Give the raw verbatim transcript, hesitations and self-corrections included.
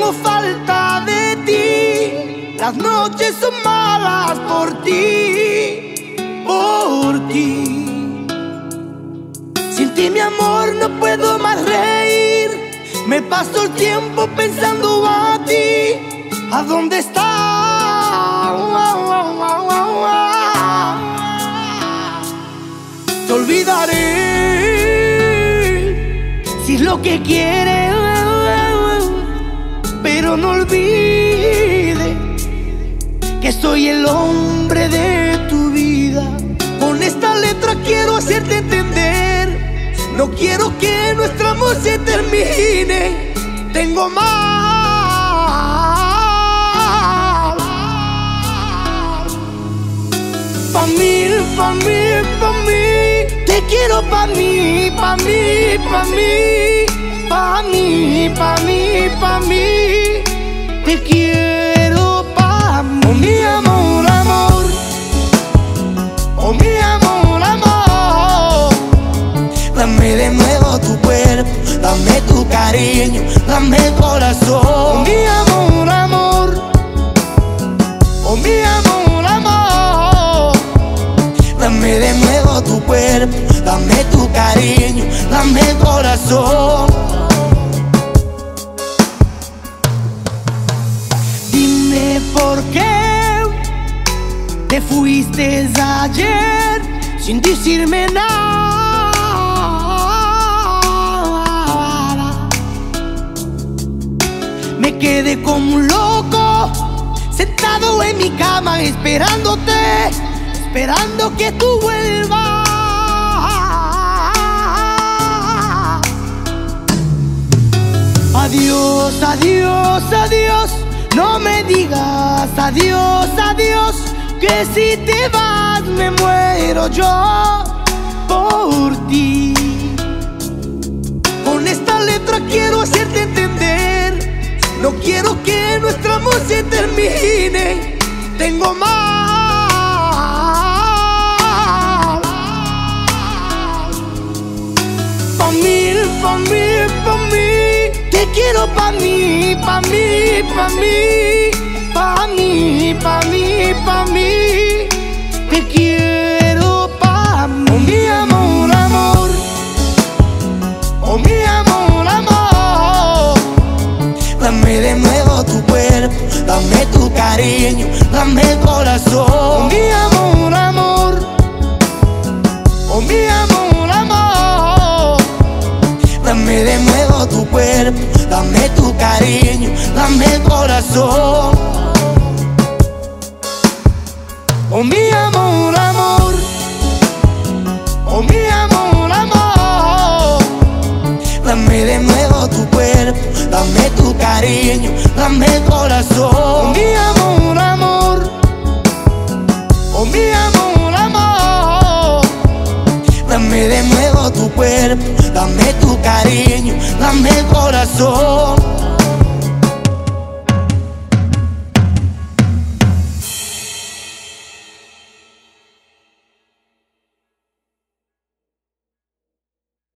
tengo falta de ti. Las noches son malas por ti, por ti. Sin ti, mi amor, no puedo más reír. Me paso el tiempo pensando a ti. ¿A dónde estás? Te olvidaré si es lo que quieres, pero no olvides que soy el hombre de tu vida. Con esta letra quiero hacerte entender, no quiero que nuestro amor se termine. Tengo más pa' mí, pa' mí, pa' mí. Te quiero pa' mí, pa' mí, pa' mí. Pa' mí, pa' mí, pa' mí. Te quiero pa' mí. Oh, mi amor, amor. Oh, mi amor, amor. Dame de nuevo tu cuerpo, dame tu cariño, dame el corazón. Oh, mi amor, amor. Oh, mi amor, amor. Dame de nuevo tu cuerpo, dame tu cariño, dame el corazón. Dime por qué te fuiste ayer sin decirme nada. Me quedé como un loco sentado en mi cama esperándote, esperando que tú vuelvas. Adiós, adiós, adiós. No me digas adiós, adiós, que si te vas me muero yo por ti. Con esta letra quiero hacerte entender, no quiero que nuestro amor se termine. Tengo más pa' mí, pa' mí, pa' mí. Te quiero pa' mí, pa' mí, pa' mí. Pa' mí, pa' mí, pa' mí. Te quiero pa' mí. Oh, mi amor, amor. Oh, mi amor, amor. Dame de nuevo tu cuerpo, dame tu cariño, dame el corazón. Oh, mi amor, amor. Oh, mi amor, amor. Dame de nuevo tu cuerpo, dame tu cariño, dame el corazón. Oh, mi amor, amor. Oh, mi amor, amor. Dame de nuevo tu cuerpo, dame tu cariño, dame el corazón. Oh, mi amor, amor. Oh, mi amor, amor. Dame de nuevo tu cuerpo, dame tu cariño, dame el corazón.